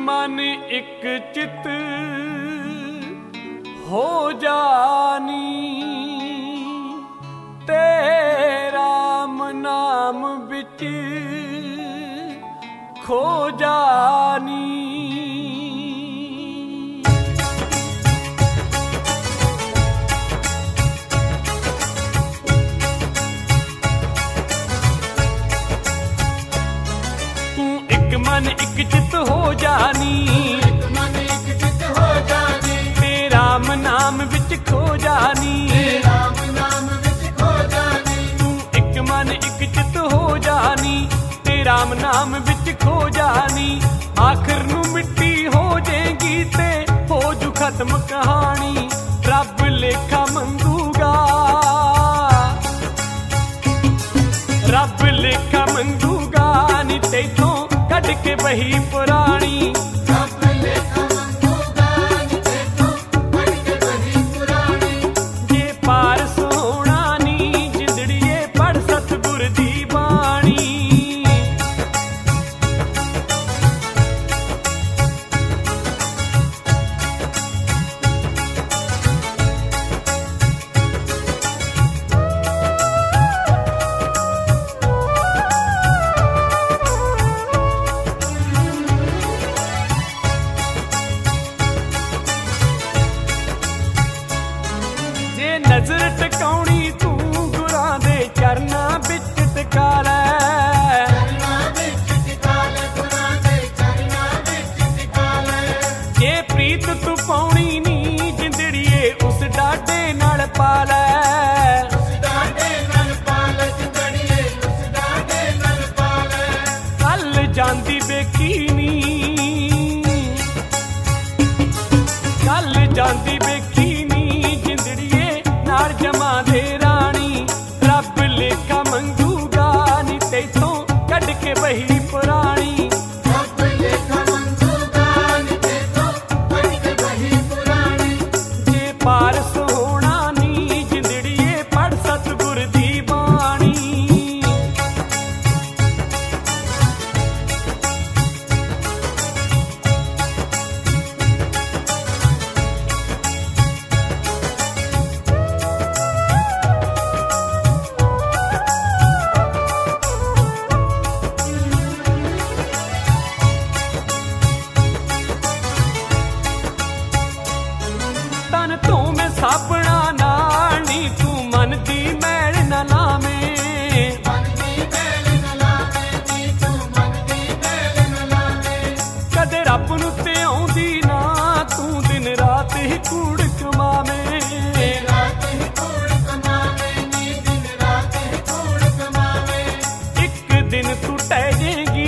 मन एक चित हो जानी, तेरा नाम बिच खो जानी। तू एक मन एक चित हो जानी, मन एक चित हो जानी, तेरा नाम बिच खो जानी, राम नाम विच खो जानी। तू एक मन एक चित हो जानी, तेरा नाम बिच खो जानी। आखिर नू मिट्टी हो जाएगी ते हो जू खत्म कहानी। रब लेखा मंगूगा, रब लेखा मंगूगा नी तेथों कढ के बही पुरानी। सब लेखा मंगूगा नी तेथों कढ के बही पुरानी। जे पार सोना नी जिंदड़िए पढ़ सतगुर दी बाणी। नजर टकाउणी तू गुरां दे चरनां विच टिका लै, चरना विच टिका ले, गुरां दे चरना विच टिका ले। जे प्रीत तू पाउणी नी जिंदड़िए उस डाडे नाल पा लै। उस डाडे नाल पा ले जिंदड़िए, उस डाडे नाल पा ले। कल जांदी वेखी नी, कल जांदी वेखी नी जिंदड़िए नाल जमा दे रानी। रब लेखा मंगूगा नी तेथों कढ के बही पुरानी। सब लेखा मंगूगा नी तेथों कढ के बही पुरानी। जे पार सोना नी जिंदड़िए पढ़ सतगुर दी बाणी। तन तू मैं साबना नाल नी तू मन दी मैल न लावें। मन दी मैल न लावे नी तू, मन दी मैल न लावे। कदे रब नू ते आउंदी ना तू दिन रात ही कूड़ कमावें। रात ही कूड़ कमावे नी, दिन रात ही कूड़ कमावे। एक दिन तू टह जाएगी,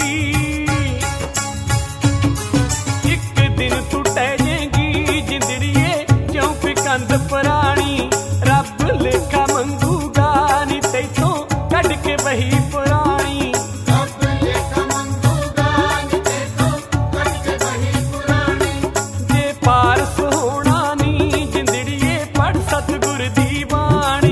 एक दिन तू टह जाएगी जिंदड़िए क्यों फिकंद पुरानी। रब लेखा मंगूगा नी तेथों कढ के बही पुरानी। सब लेखा मंगूगा नी तेथों कढ के बही पुरानी। जे पार सोना नी जिंदड़िए पढ़ सतगुर दी बाणी।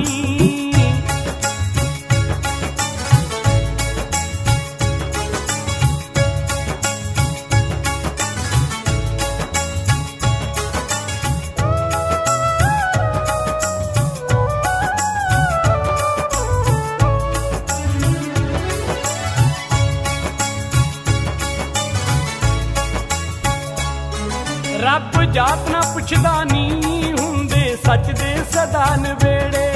रब जात ना पुछदा नी हुंदे सच दे सदा नवेड़े।